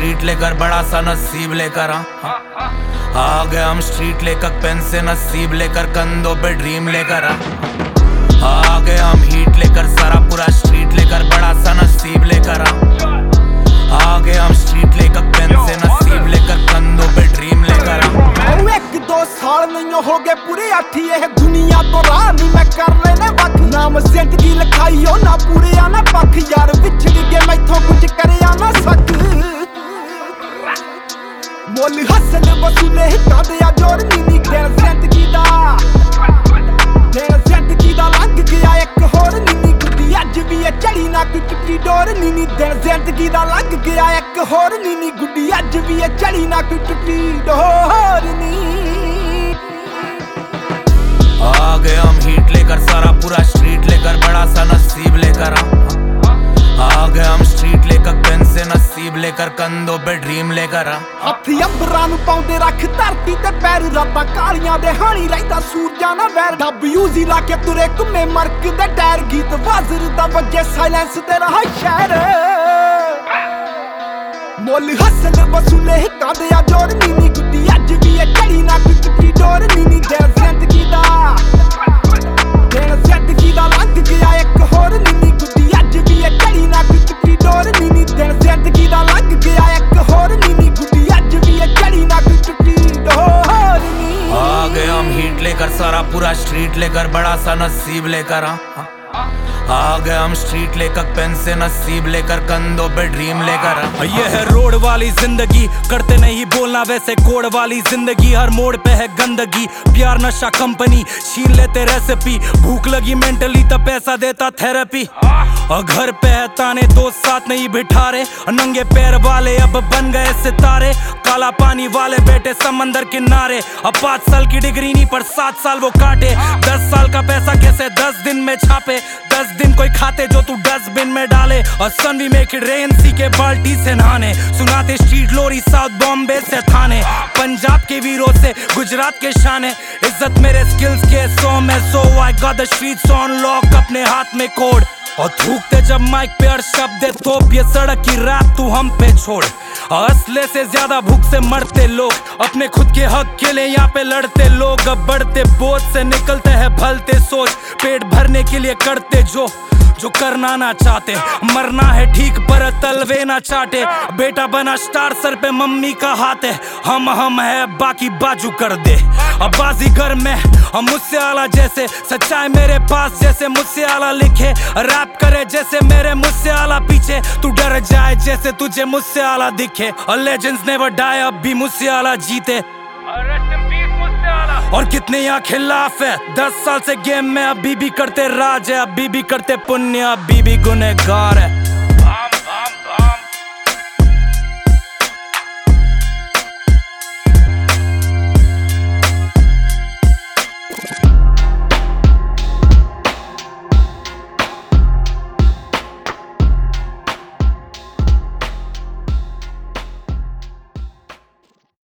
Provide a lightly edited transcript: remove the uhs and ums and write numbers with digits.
street लेकर बड़ा सा नसीब लेकर आ गए हम स्ट्रीट लेकर पेन से नसीब लेकर कंधों पे ड्रीम लेकर आ गए हम हीट लेकर सारा पूरा स्ट्रीट लेकर बड़ा सा नसीब लेकर आ गए हम स्ट्रीट लेकर पेन से नसीब लेकर कंधों पे ड्रीम लेकर एक दो साल नहीं हो गए पूरे 8 ये दुनिया तो राह नहीं मैं कर लेने वक्त नाम जिंदगी लिखाई हो ना पूरे आना पख यार विछड़ गए मैथों कुछ करे आना सक मोल हसल वसूले हिटा दे जोर नी तेरे जिंदगी दा लग गया एक होर नी गुड्डी अज भी चढ़ी ना कोई टुटी डोर नी दिन जिंदगी दा लग गया एक होर नी गुड्डी अज भी चढ़ी ना कोई टुटी डोर नी आ गए हम हीट लेकर सारा पूरा स्ट्रीट लेकर बड़ा सा नसीब लेकर आ गए हम स्ट्रीट लेकर पेन से नसीब लेकर कंधों पे ड्रीम लेकर हत्थी अंबरां नूं पाउंदे रख धरती ते पैर रातां कालियां दे हानी रहिंदा सूरजां ना वैर डब यूजी ला के तुरे घुमे मरक दे टायर गीत वाजर दा वजे साइलेंस ते रहा शहर मोल हसल वसूले हिक्कां दे जोर नी गुड्डी अज भी चढ़ी ना कोई टुटी डोर नी दिल जिंदगी दा लग गया एक होर नी गुड्डी अज भी चढ़ी ना कोई टुटी डोर नी दिल जिंदगी दा लग गया एक होर नी गुड्डी अज भी चढ़ी ना कोई टुटी डोर नी आ गए हम हीट लेकर सारा पूरा स्ट्रीट लेकर बड़ा सा नसीब लेकर आ गए हम स्ट्रीट लेकर पेन से नसीब लेकर कंधों पे ड्रीम लेकर ये है रोड वाली जिंदगी करते नहीं बोलना वैसे कोड वाली जिंदगी हर मोड़ पे है गंदगी प्यार नशा कंपनी छीन लेते रेसिपी भूख लगी मेंटली तब पैसा देता थेरेपी और घर पे है ताने दोस्त साथ नहीं बिठा रहे नंगे पैर वाले अब बन गए सितारे काला पानी वाले बेटे समंदर किनारे अब 5 साल की डिग्री नहीं पर 7 साल वो काटे 10 साल का पैसा कैसे 10 दिन में छापे 10 दिन कोई खाते जो तू डस्टबिन में डाले और son we make it rain सी के बाल्टी से नहाने सुनाते स्ट्रीट लोरी साउथ बॉम्बे से थाने पंजाब के वीरों से गुजरात के शाने इज्जत मेरे स्किल्स के so I got the streets on lock अपने हाथ में कोड और थूकते जब माइक पे हर शब्द तोप ये सड़क की रात तू हम पे छोड़ असले से ज्यादा भूख से मरते लोग अपने खुद के हक के लिए यहाँ पे लड़ते लोग अब बढ़ते बोझ से निकलते हैं भलते सोच पेट भरने के लिए करते जो करना ना चाहते मरना है ठीक पर तलवे ना चाटे बेटा बना स्टार सर पे मम्मी का हाथ है हम है बाकी बाजू कर दे अब बाजीगर में हम मुझसे आला जैसे सच्चाई मेरे पास जैसे मुझसे आला लिखे रैप करे जैसे मेरे मुझसे आला पीछे तू डर जाए जैसे तुझे मुझसे आला दिखे और लेजेंड्स नेवर डाई अब भी मुझसे आला जीते और कितने यहाँ खिलाफ है 10 साल से गेम में अभी भी करते राज है अभी भी करते पुण्य अभी भी गुनहगार है